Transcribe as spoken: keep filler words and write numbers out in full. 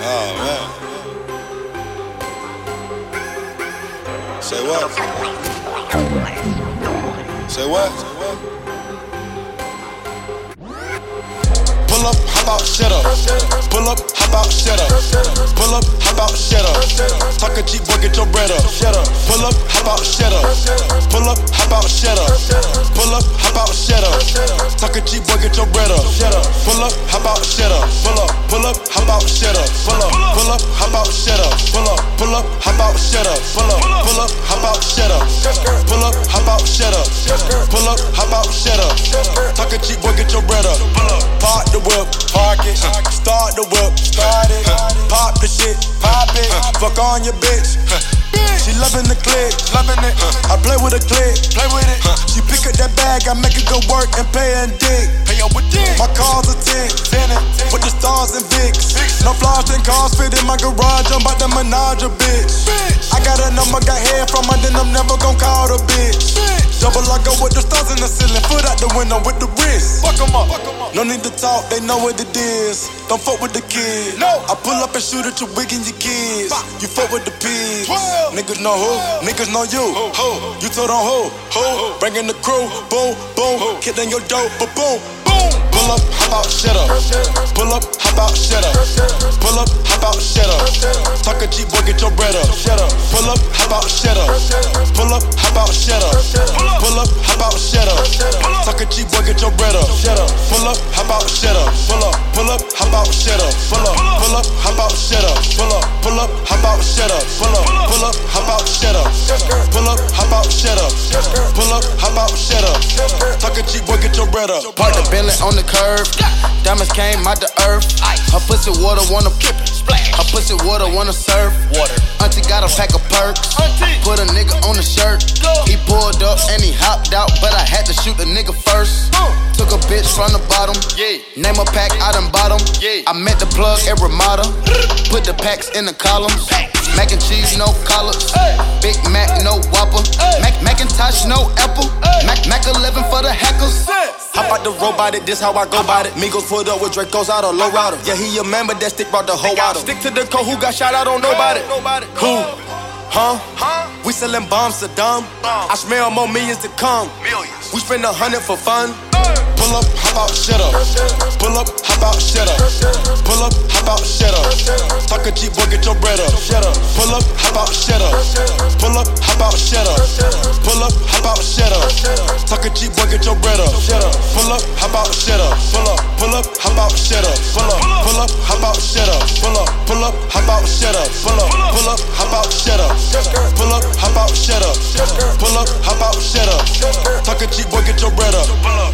Oh, man. Say what? Say what? Pull up, hop out, shut up. Pull up, hop out, shut up. Pull up, hop out, shut up. Talk a cheap boy, get your bread up. Shut up. Pull up, hop out, shut up. Pull up, hop out, shut up. Pull up, hop out, shut up. Talk a cheap boy, get your bread up. Shut up. Pull up, hop out, shut up. Pull up, pull up, hop out, shut up. Pull up, pull up, hop out, shut up. Pull up, pull up, hop out, shut up. Pull up, pull up, hop out, shut up. Pull up, hop out, shut up. Pull up, hop out, shut up. Talk a cheap boy, get your bread up. Park the whip, park it. Start the whip, start it. Pop the shit, pop it. Fuck on your bitch. She loving the click, loving it. I play with a click, play with it. She pick up that bag, I make it go work and pay and dig. Pay up with dick. My car's a ten, tenant, with the stars and Vicks. No flaws and cars fit in my garage. I'm about to menage a bitch. I got a number, got hair from her, then I'm never gon' call the bitch. Double I go with the stars in the ceiling, foot out the window with the wrist. Fuck 'em up. No need to talk, they know what it is. Don't fuck with the kid. No. I pull up and shoot at your wig and your kids. You fuck with the pigs. Niggas know who, niggas know you. Who? You told on who? Who? Bringing the crew, boom, boom. Kid in your dope, but boom, boom. Pull up, hop out, shut up. Pull up, hop out, shut up. Pull up, hop out, shut up. Talk a cheap boy, get your bread up. Shut up. Pull up, hop out, shut up. Pull up, hop out, shut up. Pull up, hop out, shut up. Talk a cheap boy, get your bread up. Shut up. Pull up, hop out, shut up. Pull up, pull up, hop out, shut up. Pull up, pull up, hop out, shut up. Pull up, pull up, hop out, shut up. Pull up, pull up, hop out, shut up. Pull up, hop out, shut up. Pull up, hop out, shut up. Talk a cheap boy, get your bread up. Park the Bentley on the curb. Diamonds came out the earth. Her pussy water wanna Her pussy water wanna surf. Water. Auntie got a pack of perks. Put a nigga on the shirt. He pulled up and he hopped out, but I had to shoot the nigga first. Took a bitch from the bottom. Name a pack out and bottom. I met the plug at Ramada. Put the packs in the columns. Mac and cheese, no collards. Big Mac, no Whopper. Mac Macintosh, no Apple. Mac Mac eleven for the hackers. Hop out the robot, it, this how I go about it. Migos pulled up with Dracos out of low rider. Yeah, he a man, but that stick brought the whole out. Stick to the code, who got shot, I don't know about it. Who? Huh? We sellin' bombs to dumb. I smell more millions to come. We spend a hundred for fun. Pull up, hop out, shut up. Pull up, hop out, shut up. Pull up, hop out, shut up. Talk a cheap boy, get your bread up. Shut up. Pull up, hop out, shut up. Pull up, hop out, shut up. Pull up, hop out, shut up. Talk a cheap boy, get your bread up. Shut up. Pull up, hop out, shut up. Pull up, pull up, hop out, shut up. Pull up, pull up, hop out, shut up. Pull up, pull up, hop out, shut up. Pull up, pull up, hop out, shut up. Pull up, hop out, shut up. Pull up, hop out, shut up. Talk a cheap boy, get your bread up.